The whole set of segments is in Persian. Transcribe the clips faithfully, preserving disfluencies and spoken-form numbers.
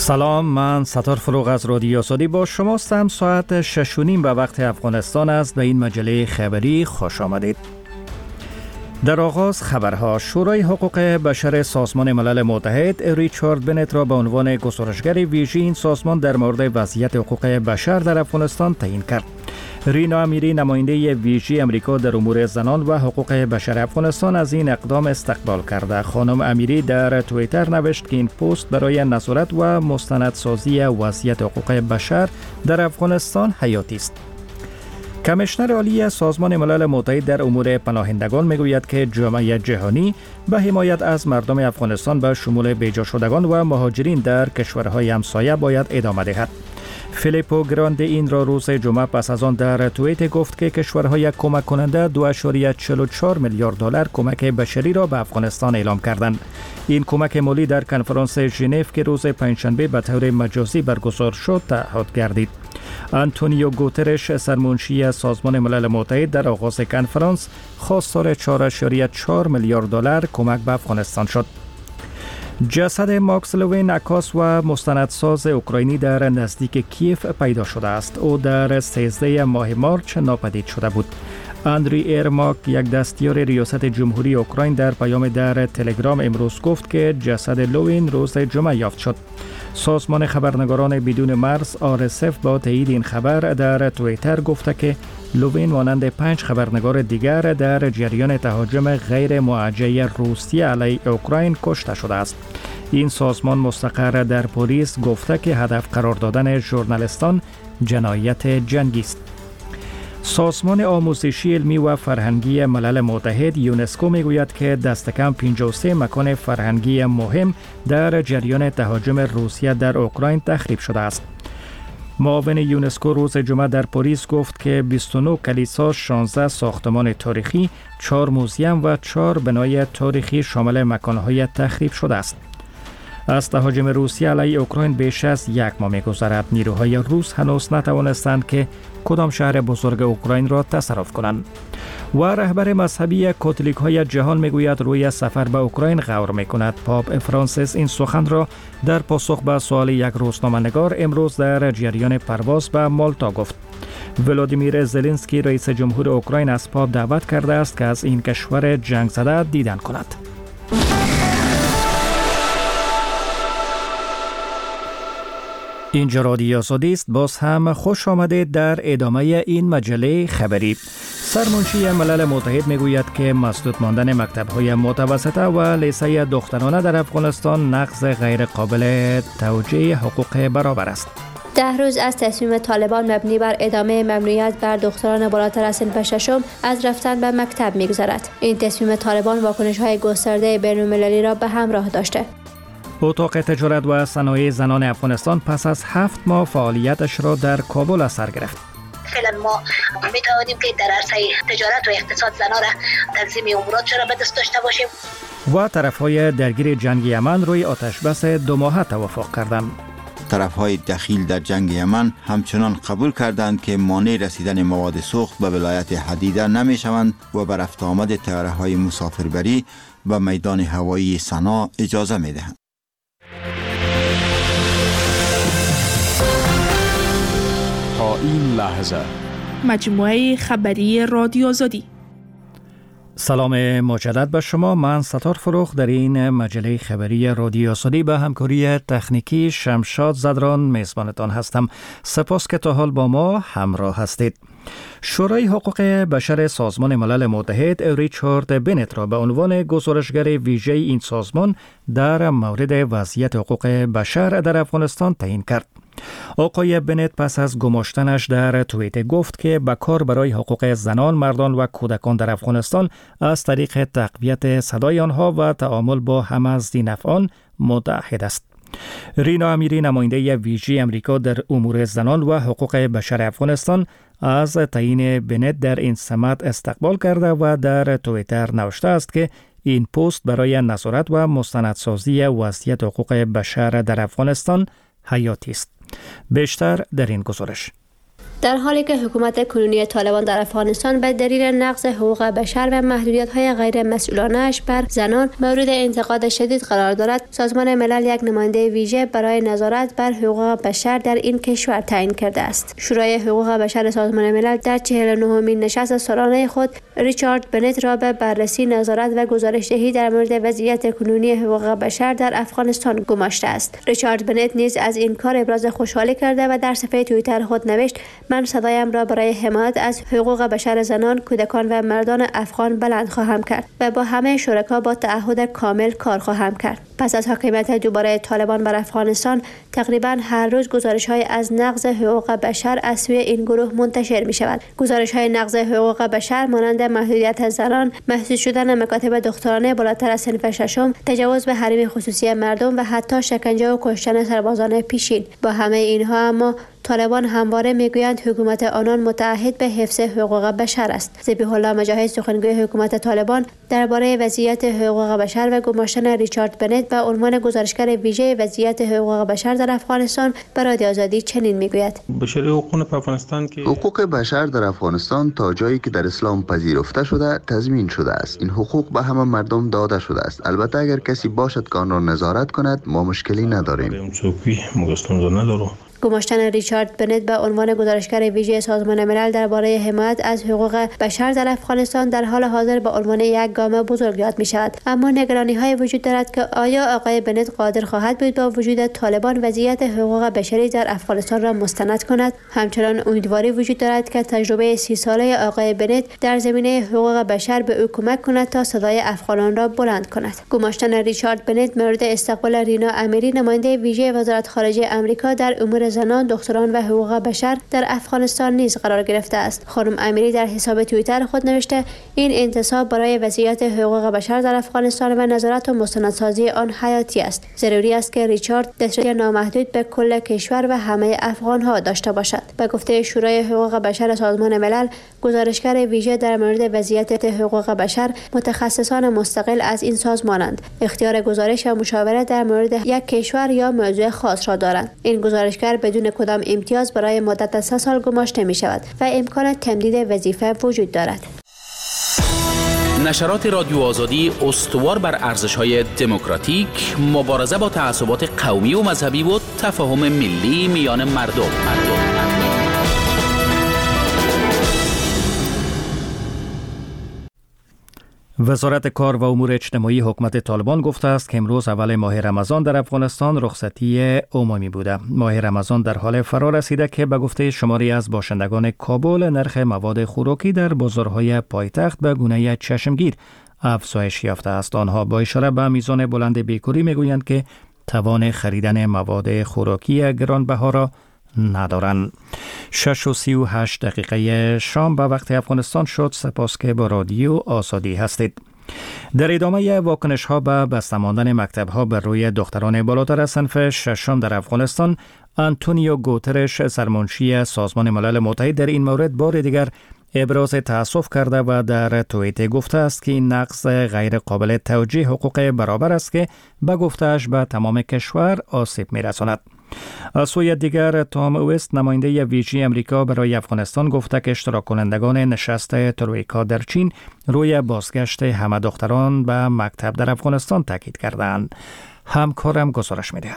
سلام، من ستار فروغ از رادیو آزادی با شماستم. ساعت شش و نیم به وقت افغانستان است. به این مجله خبری خوش آمدید. در آغاز خبرها. شورای حقوق بشر سازمان ملل متحد ریچارد بنت را به عنوان گزارشگر ویژه این سازمان در مورد وضعیت حقوق بشر در افغانستان تعیین کرد. رینا امیری، نماینده ویژه امریکا در امور زنان و حقوق بشر افغانستان، از این اقدام استقبال کرده. خانم امیری در توییتر نوشت که این پست برای نظارت و مستندسازی وضعیت حقوق بشر در افغانستان حیاتی است. کمیشنر عالی سازمان ملل متحد در امور پناهندگان میگوید که جامعه جهانی به حمایت از مردم افغانستان به شمول بیجا شدگان و مهاجرین در کشورهای همسایه باید ادامه دهد. فیلیپو گراندی این را روز جمعه پس از آن در توییت گفت که کشورهای کمک کننده دو ممیز چهل و چهار میلیارد دلار کمک بشری را به افغانستان اعلام کردند. این کمک مالی در کنفرانس ژنو که روز پنجشنبه به طور مجازی برگزار شد تعهد گردید. آنتونیو گوترش، سرمنشی سازمان ملل متحد، در آغاز کنفرانس خواستار چهار ممیز چهار میلیارد دلار کمک به افغانستان شد. جسد ماکس لوین، عکاس و مستندساز اوکراینی، در نزدیک کیف پیدا شده است. او در سیزده ماه مارچ ناپدید شده بود. اندری ایرماک، یک دستیار ریاست جمهوری اوکراین، در پیام در تلگرام امروز گفت که جسد لوین روز جمعه یافت شد. سازمان خبرنگاران بدون مرز آر اس اف با تایید این خبر در توییتر گفته که لوین مانند پنج خبرنگار دیگر در جریان تهاجم غیر موجه روسیه علیه اوکراین کشته شده است. این سازمان مستقر در پاریس گفته که هدف قرار دادن ژورنالیستان جنایت جنگی است. سازمان آموزشی علمی و فرهنگی ملل متحد یونسکو میگوید که دست کم پنجاه و سه مکان فرهنگی مهم در جریان تهاجم روسیه در اوکراین تخریب شده است. معاون یونسکو روز جمعه در پاریس گفت که بیست و نه کلیسا، شانزده ساختمان تاریخی، چهار موزیم و چهار بنای تاریخی شامل مکانهای تخریب شده است. از تهاجم روسیه علیه اوکراین بیش از یک ماه می‌گذرد. نیروهای روس هنوز نتوانستند که کدام شهر بزرگ اوکراین را تصرف کنند. و رهبر مذهبی کاتولیک‌های جهان میگوید روی سفر به اوکراین غور میکند. پاپ فرانسیس این سخن را در پاسخ به سوال یک روزنامه‌نگار امروز در جریان پرواز به مالتا گفت. ولادیمیر زلنسکی، رئیس جمهور اوکراین، از پاپ دعوت کرده است که از این کشور جنگ زده دیدن کند. اینجا رادیو آزادی است. باز هم خوش آمدید در ادامه این مجله خبری. سرمنشی ملل متحد میگوید که مسدود ماندن مکتب‌های متوسطه و لیسه دخترانه در افغانستان نقض غیر قابل توجیه حقوق برابر است. ده روز از تصمیم طالبان مبنی بر ادامه ممنوعیت بر دختران بالاتر از صنف ششم از رفتن به مکتب می‌گذرد. این تصمیم طالبان واکنش‌های گسترده بین‌المللی را به همراه داشته. اتاق تجارت و صنایع زنان افغانستان پس از هفت ماه فعالیتش را در کابل از سر گرفت. فعلا ما میتوانیم که در عرصه تجارت و اقتصاد زنان را تنظیم امورات را به دست داشته باشیم. و طرفهای درگیر جنگ یمن روی آتش بس دو ماهه توافق کردند. طرفهای دخیل در جنگ یمن همچنان قبول کردند که مانع رسیدن مواد سوخت به ولایت حدیده نمی شوند و به رفت آمد طیاره‌های مسافربری و میدان هوایی سنا اجازه می دهند. تا این لحظه مجموعه خبری رادیو آزادی. سلام مجدد به شما. من ستار فروغ در این مجله خبری رادیو آزادی به همکاری تکنیکی شمشاد زدران میزبانتان هستم. سپاس که تا حال با ما همراه هستید. شورای حقوق بشر سازمان ملل متحد ریچارد بنت را به عنوان گزارشگر ویژه این سازمان در مورد وضعیت حقوق بشر در افغانستان تعیین کرد. آقای بنت پس از گماشتنش در توییت گفت که به کار برای حقوق زنان، مردان و کودکان در افغانستان از طریق تقویت صدای آنها و تعامل با هم‌ازدین‌افعان متعهد است. رینا امیری، نماینده ویژه امریکا در امور زنان و حقوق بشر افغانستان، از تعیین بنت در این سمت استقبال کرده و در توییتر نوشته است که این پست برای نظارت و مستندسازی وضعیت حقوق بشر در افغانستان حیاتی است. بیشتر در این گزارش. در حالی که حکومت کنونی طالبان در افغانستان به دلیل نقض حقوق بشر و محدودیت‌های غیر مسئولانه‌اش بر زنان مورد انتقاد شدید قرار دارد، سازمان ملل یک نماینده ویژه برای نظارت بر حقوق بشر در این کشور تعیین کرده است. شورای حقوق بشر سازمان ملل در چهل و نهمین نشست سالانه خود ریچارد بنت را به بررسی، نظارت و گزارش‌دهی در مورد وضعیت کنونی حقوق بشر در افغانستان گماشته است. ریچارد بنت نیز از این کار ابراز خوشحالی کرده و در صفحه توییتر خود نوشت: من صدایم را برای حمایت از حقوق بشر زنان، کودکان و مردان افغان بلند خواهم کرد و با همه شرکا با تعهد کامل کار خواهم کرد. پس از حاکمیت دوباره طالبان بر افغانستان، تقریبا هر روز گزارش‌های از نقض حقوق بشر از سوی این گروه منتشر می‌شود. گزارش‌های نقض حقوق بشر مانند محدودیت زنان، محدود شدن مکاتب دخترانه بالاتر از صنف ششم، تجاوز به حریم خصوصی مردم و حتی شکنجه و کشتن سربازان پیشین. با همه اینها اما طالبان همواره میگویند حکومت آنان متعهد به حفظ حقوق بشر است. ذبیح الله مجاهد، سخنگوی حکومت طالبان، درباره وضعیت حقوق بشر و گماشتن ریچارد بنت به عنوان گزارشگر ویژه وضعیت حقوق بشر در افغانستان به رادیو آزادی چنین میگوید: حقوق بشر در افغانستان تا جایی که در اسلام پذیرفته شده تضمین شده است. این حقوق به همه مردم داده شده است. البته اگر کسی باشد که آن را نظارت کند، ما مشکلی نداریم. گماشتن ریچارد بنت به عنوان گزارشگر ویژه سازمان ملل درباره حمایت از حقوق بشر در افغانستان در حال حاضر به عنوان یک گام بزرگ یاد می شود. اما نگرانی های وجود دارد که آیا آقای بنت قادر خواهد بود با وجود طالبان وضعیت حقوق بشری در افغانستان را مستند کند؟ همچنان امیدواری وجود دارد که تجربه سی ساله آقای بنت در زمینه حقوق بشر به او کمک کند تا صدای افغانان را بلند کند. گماشتن ریچارد بنت مورد استقبال رینا امیری، نماینده ویژه وزارت خارجه آمریکا در امور زنان، دختران و حقوق بشر در افغانستان نیز قرار گرفته است. خانم امیری در حساب توییتر خود نوشته: این انتصاب برای وضعیت حقوق بشر در افغانستان و نظارت و مستندسازی آن حیاتی است. ضروری است که ریچارد دسترسی نامحدود به کل کشور و همه افغان ها داشته باشد. به گفته شورای حقوق بشر سازمان ملل، گزارشگر ویژه در مورد وضعیت حقوق بشر متخصصان مستقل از این سازمانند. اختیار گزارش و مشاوره در مورد یک کشور یا موضوع خاص را دارند. این گزارشگر بدون کدام امتیاز برای مدت سه سال گماشته می شود و امکان تمدید وظیفه وجود دارد. نشرات رادیو آزادی استوار بر ارزش‌های دموکراتیک، مبارزه با تعصبات قومی و مذهبی و تفاهم ملی میان مردم. مردم. وزارت کار و امور اجتماعی حکومت طالبان گفته است که امروز اول ماه رمضان در افغانستان رخصتی عمومی بوده. ماه رمضان در حال فرا رسیده که به گفته شماری از باشندگان کابل نرخ مواد خوراکی در بازارهای پایتخت به گونه چشمگیر افزایش یافته است. آنها با اشاره به میزان بلند بیکاری میگویند که توان خریدن مواد خوراکی گرانبها را ندارند. شش و سی و هشت دقیقه شام به وقت افغانستان شد. سپاس که با رادیو آزادی هستید. در ادامه واکنش ها به بسته ماندن مکتب ها بر روی دختران بالاتر از صنف ششم در افغانستان، آنتونیو گوترش، سرمنشی سازمان ملل متحد، در این مورد بار دیگر ابراز تأسف کرده و در توییت گفته است که این نقض غیر قابل توجیه حقوق برابر است که به گفته‌اش به تمام کشور آسیب می‌رساند. از سوی دیگر، تام اوست، نماینده ویژه امریکا برای افغانستان، گفته که اشتراک کنندگان نشست ترویکا در چین روی بازگشت همه دختران به مکتب در افغانستان تاکید کردند. همکارم گزارش می‌دهد.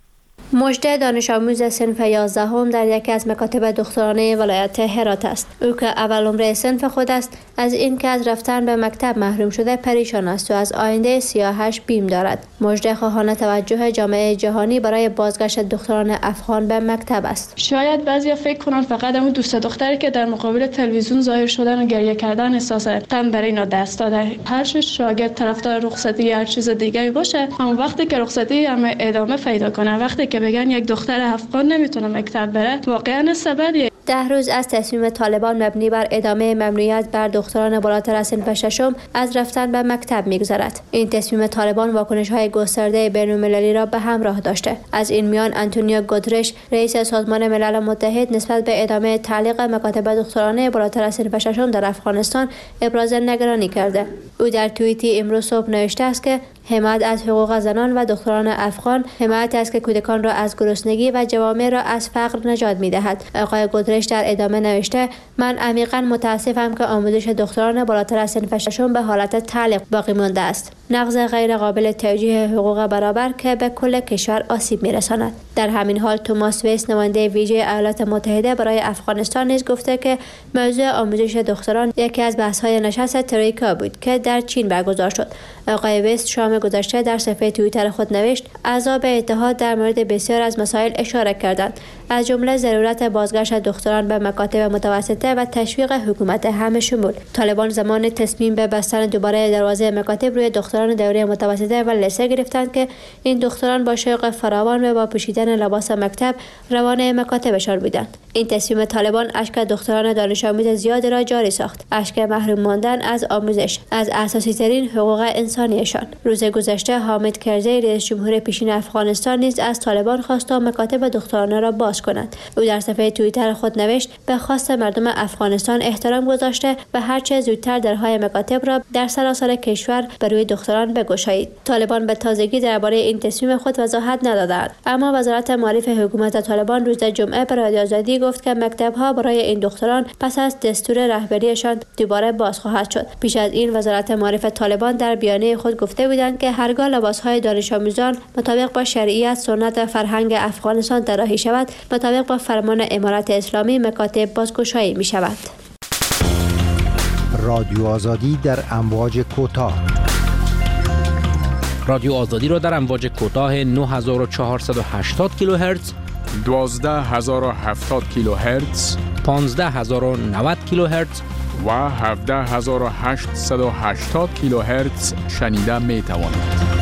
مجده دانش آموز صنف یازدهم در یکی از مکاتب دخترانه ولایت هرات است. او که اول عمره صنف خود است، از این که از رفتن به مکتب محروم شده پریشان است و از آینده سیاهش بیم دارد. مجده خواهان توجه جامعه جهانی برای بازگشت دختران افغان به مکتب است. شاید بعضیا فکر کنند فقط اون دوست دختری که در مقابل تلویزیون ظاهر شدن و گریه کردن احساس غم برای اینا دست داده. هر شاگرد طرفدار رخصتی یا هر چیز دیگری باشه، اما وقتی که رخصتی هم ادامه پیدا کنه، وقتی که بگن یک دختر افغان نمیتونه مکتب بره، واقعا سببیه. ده روز از تصمیم طالبان مبنی بر ادامه ممنوعیت بر دختران بالاتر از صنف ششم از رفتن به مکتب میگذرد. این تصمیم طالبان واکنش‌های گسترده بین‌المللی را به همراه داشته. از این میان آنتونیو گوترش، رئیس سازمان ملل متحد، نسبت به ادامه تعلیق مکاتب دخترانه بالاتر از صنف ششم در افغانستان ابراز نگرانی کرده. او در توییتی امروز صبح نوشته است که حمایت از حقوق زنان و دختران افغان حمایت است که کودکان را از گرسنگی و جوامع را از فقر نجات می‌دهد. آقای گودرش در ادامه نوشته: من عمیقاً متاسفم که آموزش دختران بالاتر از صنف ششم به حالت تعلیق باقی مانده است. نقض غیر قابل توجیه حقوق برابر که به کل کشور آسیب می‌رساند. در همین حال توماس ویس نماینده ویژه ایالات متحده برای افغانستان نیز گفته که موضوع آموزش دختران یکی از بحث‌های نشست ترویکا بود که در چین برگزار شد. آقای ویس شام گذشته در صفحه توییتر خود نوشت: اعضا به اتحاد در مورد بسیار از مسائل اشاره کردند، از جمله ضرورت بازگشت دختران به مکاتب متوسطه و تشویق حکومت همه شمول. طالبان زمان تصمیم به بستن دوباره دروازه مکاتب روی دختران دوره متوسطه و لیسه گرفتند که این دختران با شوق فراوان و با پوشیدن لباس مکتب روانه مکاتبشان بودند. این تصمیم طالبان اشک دختران دانش آموز زیاد را جاری ساخت، اشک محروم ماندن از آموزش، از اساسی ترین حقوق انسانیشان. روز گذشته حامد کرزی رئیس جمهور پیشین افغانستان نیز از طالبان خواست تا مکاتب دخترانه را باز کنند. او در صفحه توییتر خود نوشت: به خواست مردم افغانستان احترام گذاشته و هر چه زودتر درهای مکاتب را در سراسر کشور بر روی دختران بگشایید. طالبان به تازگی درباره این تصمیم خود وضاحت ندادند، اما وزارت معارف حکومت طالبان روز جمعه به رادیو آزادی گفت که مکتب‌ها برای این دختران پس از دستور رهبریشان دوباره باز خواهد شد. پیش از این وزارت معارف طالبان در بیانیه خود گفته بودند که هرگاه لباس‌های دانش آموزان مطابق با شریعت، سنت و فرهنگ افغانستان طراحی شود، مطابق با فرمان امارت اسلامی مکاتب بازگشایی می شود. رادیو آزادی در امواج کوتاه. رادیو آزادی را در امواج کوتاه نه هزار و چهارصد و هشتاد کیلوهرتز، دوازده هزار و هفتاد کیلوهرتز، پانزده هزار و نود کیلوهرتز و هفده هزار و هشتصد و هشتاد کیلوهرتز شنیده می توانید.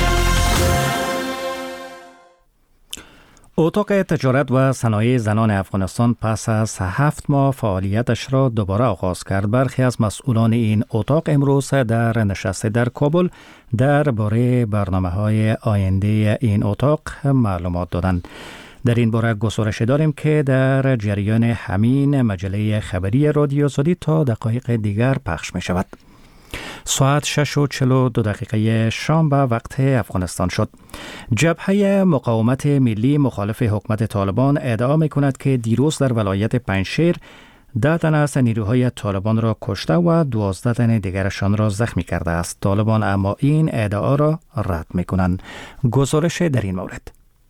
اتاق تجارت و صنایع زنان افغانستان پس از هفت ماه فعالیتش را دوباره آغاز کرد. برخی از مسئولان این اتاق امروز در نشست در کابل درباره برنامه‌های آینده این اتاق معلومات دادند. در این باره گزارش داریم که در جریان همین مجله خبری رادیو آزادی تا دقایق دیگر پخش می شود. ساعت شش و چهل و دو دقیقه شام به وقت افغانستان شد. جبهه مقاومت ملی مخالف حکومت طالبان ادعا می کند که دیروز در ولایت پنجشیر ده تن از نیروهای طالبان را کشته و دوازده تن دیگرشان را زخمی کرده است. طالبان اما این ادعا را رد می کنند. گزارش در این مورد.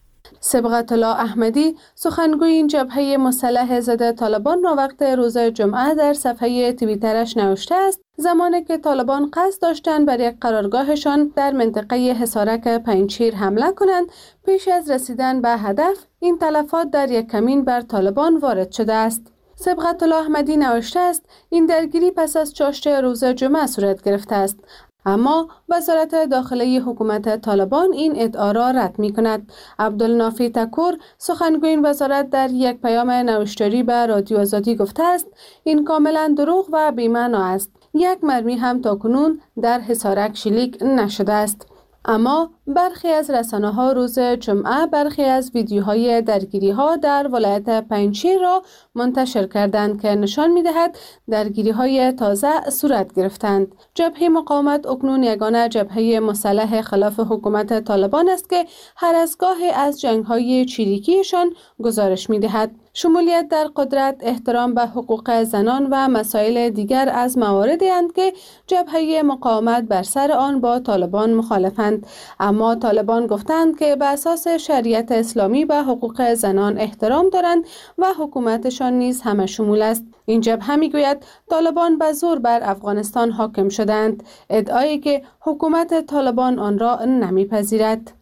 صبغت الله احمدی سخنگوی این جبهه مسلح ضد طالبان را وقت روز جمعه در صفحه توییترش نوشته است: زمانی که طالبان قصد داشتند بر یک قرارگاهشان در منطقه حصارک پنجشیر حمله کنند، پیش از رسیدن به هدف این تلفات در یک کمین بر طالبان وارد شده است. صبغت الله احمدی نوشته است: این درگیری پس از چاشت روز جمعه صورت گرفته است، اما وزارت داخلی حکومت طالبان این ادعا را رد می کند. عبدالنافی تکور سخنگوی این وزارت در یک پیام نوشتاری به رادیو آزادی گفته است: این کاملا دروغ و بی‌معنا است. یک مرمی هم تاکنون در حصارک شلیک نشده است. اما برخی از رسانه‌ها روز جمعه برخی از ویدیوهای درگیری‌ها در ولایت پنجشیر را منتشر کردند که نشان می‌دهد درگیری‌های تازه صورت گرفتند. جبهه مقاومت اکنون یگانه جبهه مسلح خلاف حکومت طالبان است که هر از گاهی از جنگ‌های چریکیشان گزارش می‌دهد. شمولیت در قدرت، احترام به حقوق زنان و مسائل دیگر از مواردی اند که جبهه مقاومت بر سر آن با طالبان مخالفند. اما طالبان گفتند که به اساس شریعت اسلامی به حقوق زنان احترام دارند و حکومتشان نیز همه شمول است. این جبهه میگوید طالبان به زور بر افغانستان حاکم شدند، ادعایی که حکومت طالبان آن را نمیپذیرد.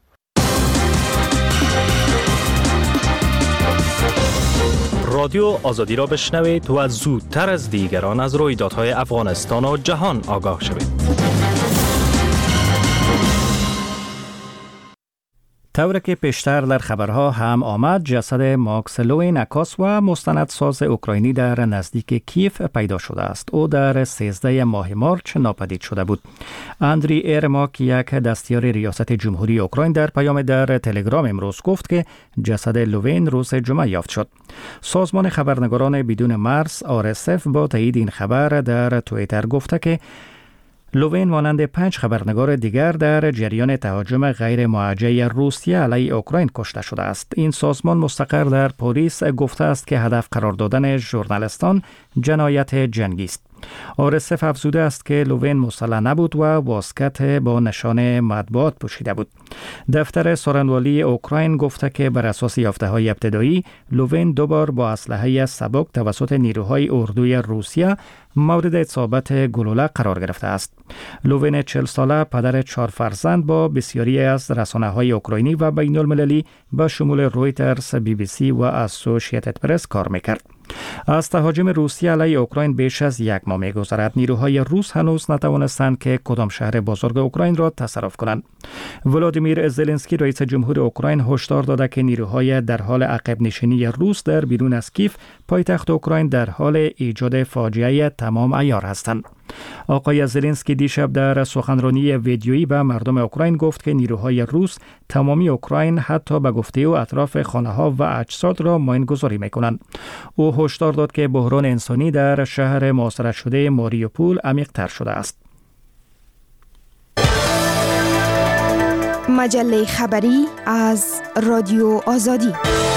رادیو آزادی را بشنوید و زودتر از دیگران از رویدادهای افغانستان و جهان آگاه شوید. طوری که پیشتر در خبرها هم آمد، جسد ماکسلوی نکاس و مستندساز اوکراینی در نزدیک کیف پیدا شده است. او در سیزده ماه مارچ ناپدید شده بود. اندری ایرماک، یک دستیار ریاست جمهوری اوکراین، در پیام در تلگرام امروز گفت که جسد لوین روز جمعه یافت شد. سازمان خبرنگاران بدون مرز آر اس اف با تایید این خبر در توییتر گفته که لوین مانند پنج خبرنگار دیگر در جریان تهاجم غیر موجه روسیه علیه اوکراین کشته شده است. این سازمان مستقر در پاریس گفته است که هدف قرار دادن ژورنالیستان جنایت جنگی است. آرسف افزوده است که لوین مسلح نبود و واسکت با نشان مطبوعات پوشیده بود. دفتر سخنرانی اوکراین گفته که بر اساس یافته‌های ابتدایی لوین دو بار با اسلحه سبک توسط نیروهای اردوی روسیه مورد اصابت گلوله قرار گرفته است. لوین چهل ساله پدر چهار فرزند با بسیاری از رسانه‌های اوکراینی و بین المللی به شمول رویترز، بی بی سی و اسوسییتد پرس کار میکرد. از تهاجم روسیه علیه اوکراین بیش از یک ماه می‌گذرد. نیروهای روس هنوز نتوانستند که کدام شهر بزرگ اوکراین را تصرف کنند. ولادیمیر زلنسکی رئیس جمهور اوکراین هشدار داده که نیروهای در حال عقب نشینی روس در بیرون از کیف، پایتخت اوکراین، در حال ایجاد فاجعه تمام عیار هستند. آقای زلنسکی دیشب در سخنرانی ویدیویی به مردم اوکراین گفت که نیروهای روس تمامی اوکراین حتی به گفته او اطراف خانه‌ها و اجساد را ماین‌گذاری می‌کنند. او هشدار داد که بحران انسانی در شهر محاصره شده ماریوپول عمیق‌تر شده است. مجله خبری از رادیو آزادی.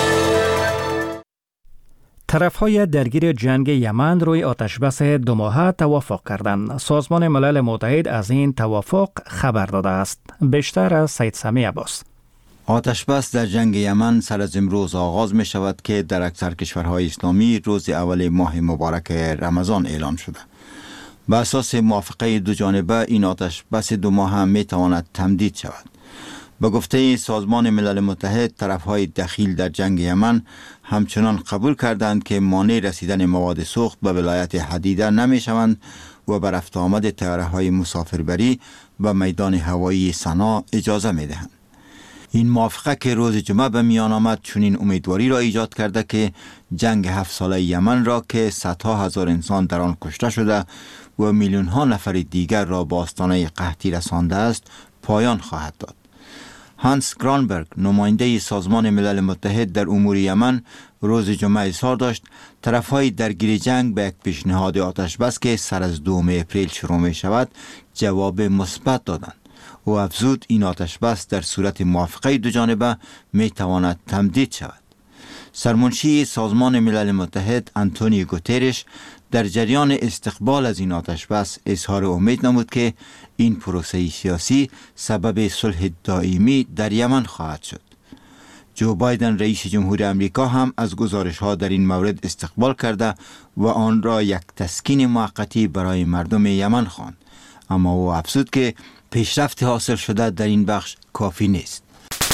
طرف‌های درگیر جنگ یمن روی آتشبس دو ماهه توافق کردند. سازمان ملل متحد از این توافق خبر داده است. بیشتر از سید سمی عباس. آتشبس در جنگ یمن سر از امروز آغاز می شود که در اکثر کشورهای اسلامی روز اول ماه مبارک رمضان اعلام شده. به اساس موافقه دو جانبه این آتشبس دو ماهه می تواند تمدید شود. به گفته سازمان ملل متحد، طرفهای دخیل در جنگ یمن همچنان قبول کردند که مانع رسیدن مواد سوخت به ولایت حدیده نمی شوند و بر رفت آمد طیاره‌های مسافربری به میدان هوایی سنا اجازه می دهند. این موافقه که روز جمعه به میان آمد چنین امیدواری را ایجاد کرده که جنگ هفت ساله یمن را که صدها هزار انسان در آن کشته شده و میلیون ها نفر دیگر را به آستانه قحطی رسانده است پایان خواهد داد. هانس گرانبرگ، نماینده سازمان ملل متحد در امور یمن، روز جمعه اظهار داشت طرفهای درگیر جنگ به یک پیشنهاد آتشبس که سر از دوم اپریل شروع می شود جواب مثبت دادند و افزود این آتشبس در صورت موافقه دو جانبه می تواند تمدید شود. سرمنشی سازمان ملل متحد آنتونیو گوترش در جریان استقبال از این آتشبس اظهار امید نمود که این پروسه سیاسی سبب صلح دائمی در یمن خواهد شد. جو بایدن رئیس جمهور امریکا هم از گزارش‌ها در این مورد استقبال کرده و آن را یک تسکین موقتی برای مردم یمن خواند، اما او افزود که پیشرفت حاصل شده در این بخش کافی نیست.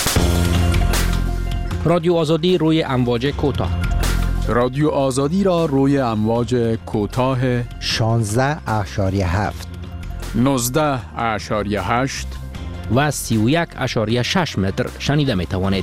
رادیو آزادی روی امواج کوتاه. رادیو آزادی را روی امواج کوتاه شانزده اشاریه هفت، نوزده اشاریه هشت و سی و یک اشاریه شش متر شنیده می توانید.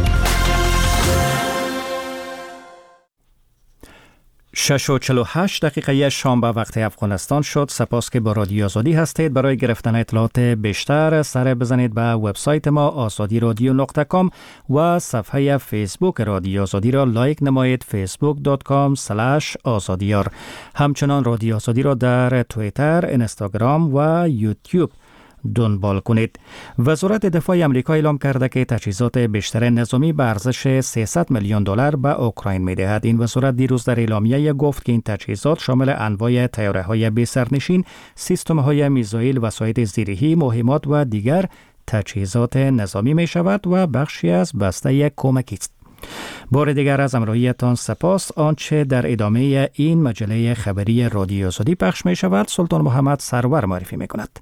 شش و چهل و هشت دقیقه شام به وقت افغانستان شد. سپاس که با رادیو آزادی هستید. برای گرفتن اطلاعات بیشتر سر بزنید به وبسایت ما آزادی رادیو نقطه کام و صفحه فیسبوک رادیو آزادی را لایک نمایید، فیسبوک دات کام اسلش آزادیار. همچنان رادیو آزادی را در توییتر، اینستاگرام و یوتیوب دنبال کنید. وزارت دفاع آمریکا اعلام کرده که تجهیزات بیشتر نظامی به ارزش سیصد میلیون دلار به اوکراین می‌دهد. این وزارت دیروز در اعلامیه گفت که این تجهیزات شامل انواع طیاره‌های بی سرنشین، سیستم‌های میزایل، وسایل زیرهی، مهمات و دیگر تجهیزات نظامی می‌شود و بخشی از بسته کمکی است. بار دیگر از همراهیتان سپاس. آنچه در ادامه این مجله خبری رادیو آزادی پخش می‌شود سلطان محمد سرور معرفی می‌کند.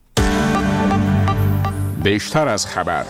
بیشتر از خبر.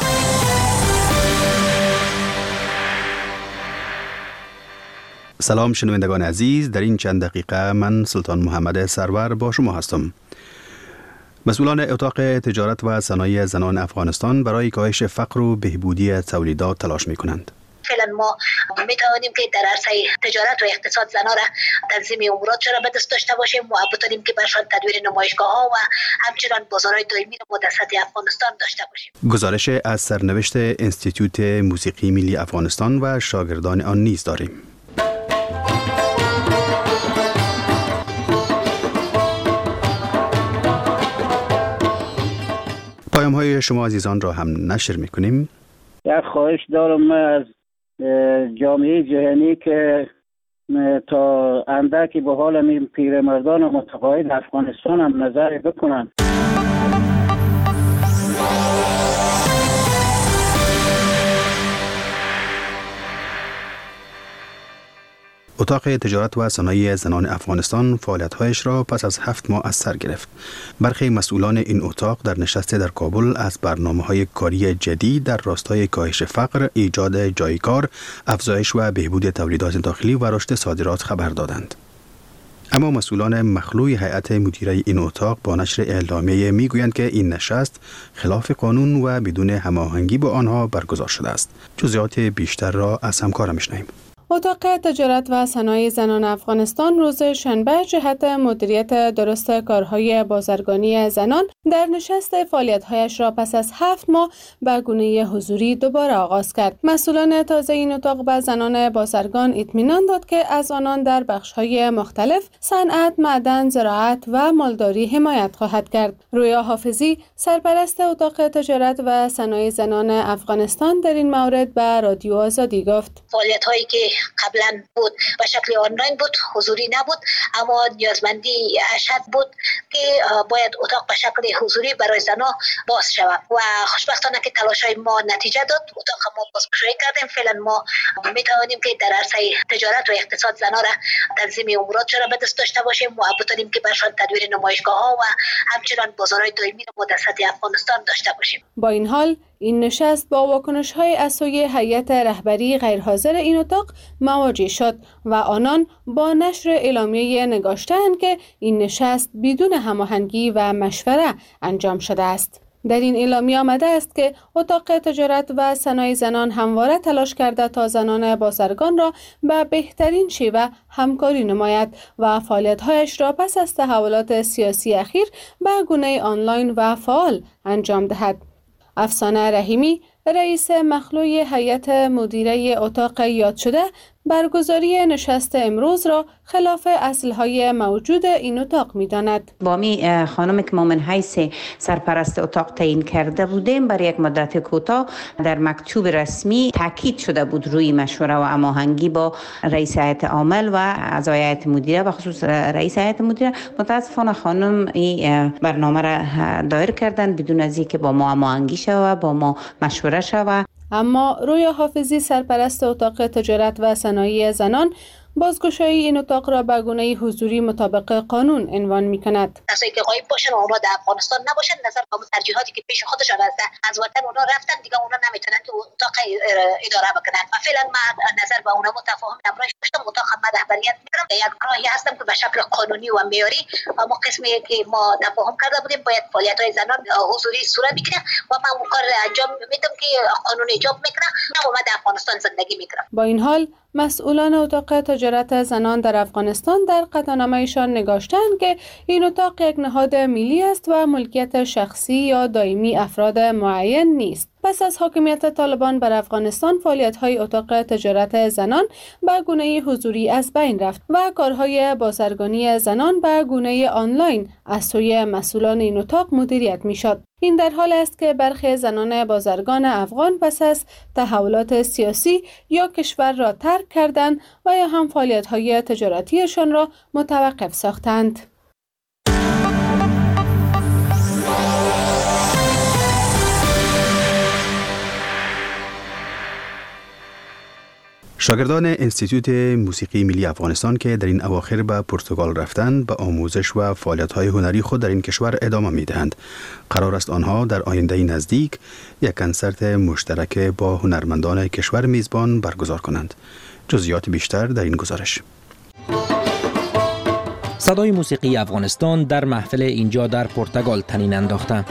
سلام شنوندگان عزیز، در این چند دقیقه من سلطان محمد سرور با شما هستم. مسئولان اتاق تجارت و صنایع زنان افغانستان برای کاهش فقر و بهبودی تولیدات تلاش می کنند. فعلا ما می توانیم که در عرصه تجارت و اقتصاد زنان را تنظیم امورات را به دست داشته باشیم و بتوانیم که برشان تدویر نمایشگاه ها و همچنان بازارهای دائمی را در سطح افغانستان داشته باشیم. گزارش از سرنوشت انستیتوت موسیقی ملی افغانستان و شاگردان آن نیز داریم. پیام های شما عزیزان را هم نشر میکنیم. یک خواهش دارم از جامعه جهانی که تا اندکی به حال این پیرمردان و متقاعد افغانستان هم نظر بکنند. اتاق تجارت و صنایع زنان افغانستان فعالیت‌هایش را پس از هفت ماه از سر گرفت. برخی مسئولان این اتاق در نشست در کابل از برنامه‌های کاری جدید در راستای کاهش فقر، ایجاد جای کار، افزایش و بهبود تولیدات داخلی و رشد صادرات خبر دادند. اما مسئولان مخلوع هیئت مدیره این اتاق با نشر اعلامیه میگویند که این نشست خلاف قانون و بدون هماهنگی با آنها برگزار شده است. جزئیات بیشتر را از همکارم میشنویم. اتاق تجارت و صنایع زنان افغانستان روز شنبه جهت مدیریت درست کارهای بازرگانی زنان در نشست فعالیت‌هایش را پس از هفت ماه به گونه حضوری دوباره آغاز کرد. مسئولان تازه این اتاق به زنان بازرگان اطمینان داد که از آنان در بخش‌های مختلف صنعت، معدن، زراعت و مالداری حمایت خواهد کرد. رویا حافظی، سرپرست اتاق تجارت و صنایع زنان افغانستان، در این مورد به رادیو آزادی گفت: فعالیت‌هایی که قبلا بود به شکل آنلاین بود، حضوری نبود، اما نیازمندی اشد بود که باید اتاق به شکل حضوری برای زنان باز شود و خوشبختانه که تلاش‌های ما نتیجه داد. اتاق ما بازگشایی کردیم. فعلا ما میتوانیم که در عرصه تجارت و اقتصاد زنان را تنظیم امورات را به دست داشته باشیم و بتوانیم که برشان تدویر نمایشگاه‌ها و همچنان بازارهای دائمی را در سطح افغانستان داشته باشیم. با این حال این نشست با واکنش‌های از سوی هیئت رهبری غیرحاضر این اتاق مواجه شد و آنان با نشر اعلامیه نگاشتند که این نشست بدون هماهنگی و مشوره انجام شده است. در این اعلامیه آمده است که اتاق تجارت و صنایع زنان همواره تلاش کرده تا زنان بازرگان را به بهترین شیوه همکاری نماید و فعالیت‌هایش را پس از تحولات سیاسی اخیر به گونه آنلاین و فعال انجام دهد. افسانه رحیمی، رئیس مخلوع هیئت مدیره اتاق یاد شده، برگزاری نشست امروز را خلاف اصلهای موجود این اتاق می‌داند. با می خانم که ما من حیث سرپرست اتاق تعیین کرده بودیم، برای یک مدت کوتاه در مکتوب رسمی تاکید شده بود روی مشوره و هماهنگی با رئیس هیئت عامل و اعضای هیئت مدیره و خصوص رئیس هیئت مدیره. متاسفانه خانم این برنامه را دایر کردن بدون از اینکه با ما هماهنگی شود، با ما مشوره شود. اما رویا حافظی، سرپرست اتاق تجارت و صنایع زنان، بازگشایی این اتاق را به گونه حضوری مطابق قانون عنوان می‌کند. کسایی که غایب باشن و اونا در افغانستان نباشن، نظر به ترجیحاتی که پیش خودشان از از وطن اونا رفتن، دیگه اونا نمیتونن تو اتاق اداره بکنن. و فعلا ما نظر به اونا متفاهم امرای داشتم. اتاق ما رهبریت می‌کنم. یک راهی هستم که به شکل قانونی و معیاری، اما قسمی که ما تفاهم کرده بودیم باید فعالیت‌های زنان حضوری صورت بگیره و ما اون کار انجام میدم که قانون ایجاب میکنه و ما در افغانستان زندگی میکنم. با این حال مسئولان اتاق تجارت زنان در افغانستان در قطعنامه‌ایشان نگاشتند که این اتاق یک نهاد ملی است و ملکیت شخصی یا دائمی افراد معین نیست. پس از حاکمیت طالبان بر افغانستان، فعالیت‌های اتاق تجارت زنان به گونه حضوری از بین رفت و کارهای بازرگانی زنان به گونه آنلاین از سوی مسئولان این اتاق مدیریت می‌شد. این در حال است که برخی زنان بازرگان افغان پس از تحولات سیاسی یا کشور را ترک کردند و یا هم فعالیت‌های تجارتیشان را متوقف ساختند. شاگردان انستیتوت موسیقی ملی افغانستان که در این اواخر به پرتغال رفتند، به آموزش و فعالیت‌های هنری خود در این کشور ادامه می‌دهند. قرار است آنها در آینده نزدیک یک کنسرت مشترک با هنرمندان کشور میزبان برگزار کنند. جزئیات بیشتر در این گزارش. صدای موسیقی افغانستان در محفل اینجا در پرتغال طنین انداخته.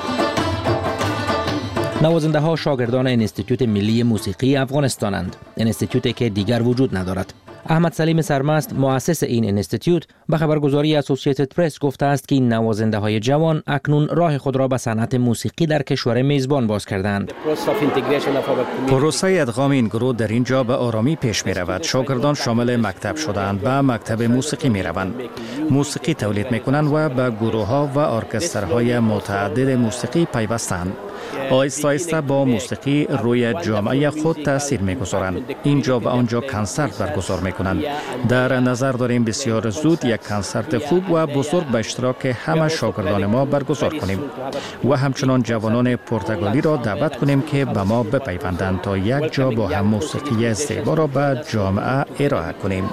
نوازنده ها شاگردان انستیتوت ملی موسیقی افغانستانند. انستیتوتی که دیگر وجود ندارد. احمد سلیم سرمست مؤسس این اینستیتوت به خبرگزاری اسوسییتد پرس گفته است که این نوازنده های جوان اکنون راه خود را به صنعت موسیقی در کشور میزبان باز کردند. پروسه ادغام این گروه در اینجا به آرامی پیش می رود. شاگردان شامل مکتب شدند، به مکتب موسیقی می روند، موسیقی تولید می کنند و به گروه ها و ارکسترهای متعدد موسیقی پیوستند. آهسته آهسته با موسیقی روی جامعه خود تاثیر می‌گذارند. اینجا و آنجا کنسرت برگزار می‌کنند. در نظر داریم بسیار زود یک کنسرت خوب و بزرگ به اشتراک همه شاگردان ما برگزار کنیم و همچنان جوانان پرتغالی را دعوت کنیم که به ما بپیوندند تا یک جا با هم موسیقی زیبا را به جامعه ارائه کنیم.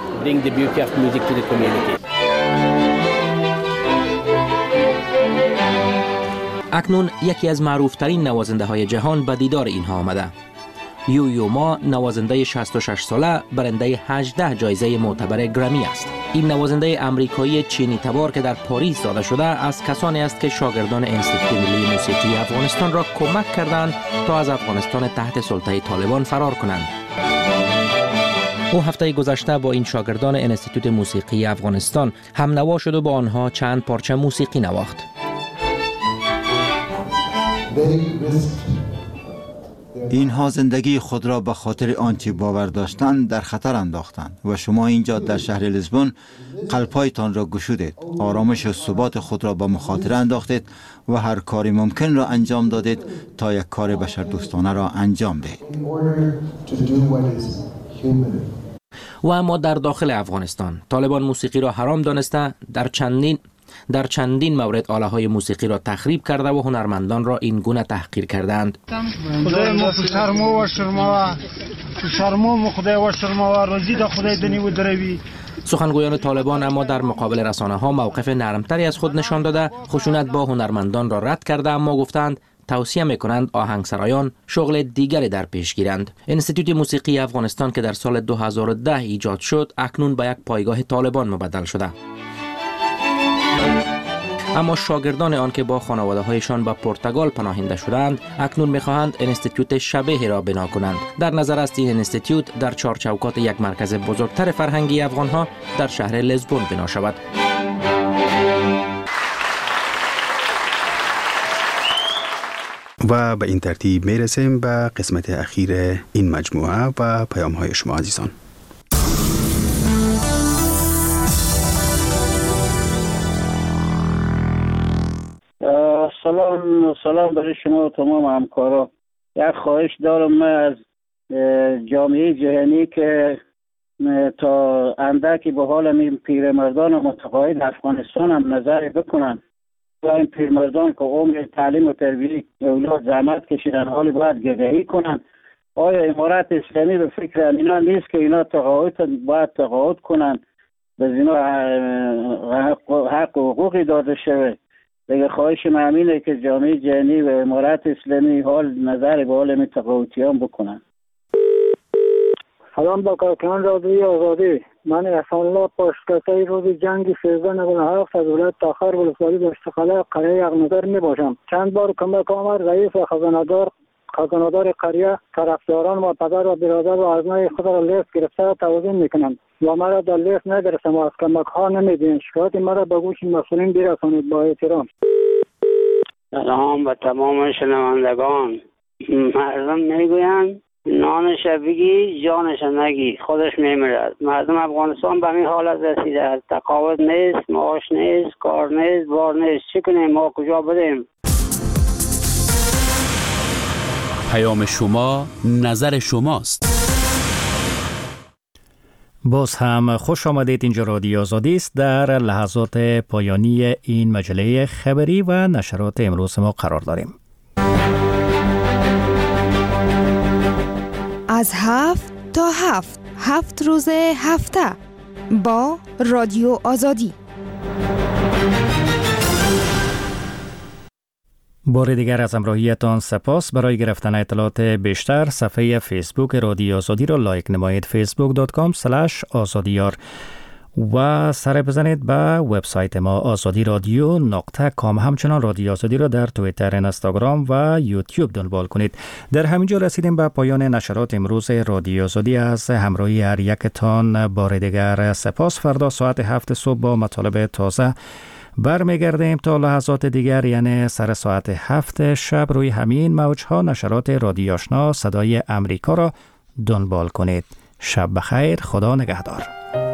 اکنون یکی از معروفترین نوازنده های جهان به دیدار اینها آمده. یو یو ما نوازنده شصت و شش ساله برنده هجده جایزه معتبر گرمی است. این نوازنده امریکایی چینی تبار که در پاریس زاده شده از کسانی است که شاگردان انستیتوت ملی موسیقی افغانستان را کمک کردند تا از افغانستان تحت سلطه طالبان فرار کنند. او هفته گذشته با این شاگردان انستیتوت موسیقی افغانستان هم نوا شد و با آنها چند پارچه موسیقی نواخت. اینها زندگی خود را به خاطر آنچه باور داشتند در خطر انداختند و شما اینجا در شهر لیسبون قلب‌هایتان را گشودید، آرامش و ثبات خود را به مخاطره انداختید و هر کاری ممکن را انجام دادید تا یک کار بشردوستانه را انجام دهید. و اما در داخل افغانستان طالبان موسیقی را حرام دانسته در چندین در چندین مورد آله‌های موسیقی را تخریب کرده و هنرمندان را این گونه تحقیر کردند. خدای ما شرمو و شرمو شرمو خدای و شرمو روزی د خدای دنی و دروی. سخنگویان طالبان اما در مقابل رسانه‌ها موقف نرمتری از خود نشان داده، خشونت با هنرمندان را رد کرده، اما گفتند توصیه می‌کنند آهنگسرایان شغل دیگری در پیش گیرند. انستیتوت موسیقی افغانستان که در سال دو هزار و ده ایجاد شد، اکنون به یک پایگاه طالبان مبدل شده. اما شاگردان آن که با خانواده‌هایشان به پرتغال پناهنده شدند اکنون می‌خواهند انستیتوت شبیه را بنا کنند. در نظر است این انستیتوت در چارچوکات یک مرکز بزرگتر فرهنگی افغان‌ها در شهر لیسبون بنا شود. و به این ترتیب میرسیم به قسمت اخیر این مجموعه و پیام‌های شما عزیزان. سلام سلام برای شما و تمام همکارا. یک خواهش دارم من از جامعه جهانی که تا اندکی به حال این پیرمردان متقاعد افغانستان هم نظر بکنن و این پیرمردان که عمر تعلیم و تربیت اولاد زحمت کشیدن حالی باید گدایی کنن. آیا امارت اسلامی به فکر اینا نیست که اینا تقاعد باید تقاعد کنن، به اینا حق و حقوقی داده شده؟ دیگه خواهش من همینه که جامعه جهانی و امارت اسلامی حال نظر به حال می تقاعدیان بکنن. سلام با کارکنان رادیوی آزادی. من احسان الله پشتکته روز جنگ سیزده نود و هفت از ولایت تاخر ولسوالی دشتخاله قریه یغنظر می باشم. چند بار کمک آمد رئیس و خزاندار خزاندار قریه طرفداران و پدر و برادر و ازنای خود را لیست گرفته توضیح میکنند و مرا در لیست ندرسم و از کمک ها نمیدین. شکایت مرا به گوش مسئولین برسانید. با احترام. سلام به تمام شنوندگان. مردم میگویند نانش بگی جانش نگی، خودش میمیرد. مردم افغانستان به این حالت رسیده است. تقاعد نیست، معاش نیست، کار نیست، بار نیست. چی کنیم؟ ما کجا بریم؟ پیام شما نظر شماست. باز هم خوش آمدید. اینجا رادیو آزادی است. در لحظات پایانی این مجله خبری و نشرات امروز ما قرار داریم. از هفت تا هفت هفت روز هفته با رادیو آزادی. بار دیگر از همراهیتان سپاس. برای گرفتن اطلاعات بیشتر صفحه فیسبوک رادیو آزادی را لایک نمایید. فیسبوک دات کام اسلش آزادیار. و سر بزنید به وبسایت ما آزادی رادیو نقطه کام. همچنان رادیو آزادی را در توییتر، اینستاگرام و یوتیوب دنبال کنید. در همینجا رسیدیم به پایان نشرات امروز رادیو آزادی. از همراهی هر یکتان بار دیگر سپاس. فردا ساعت هفت صبح با مطالب تازه برمیگردیم. تا لحظات دیگر یعنی سر ساعت هفت شب روی همین موجها نشرات رادیو آشنا صدای امریکا را دنبال کنید. شب بخیر. خدا نگهدار.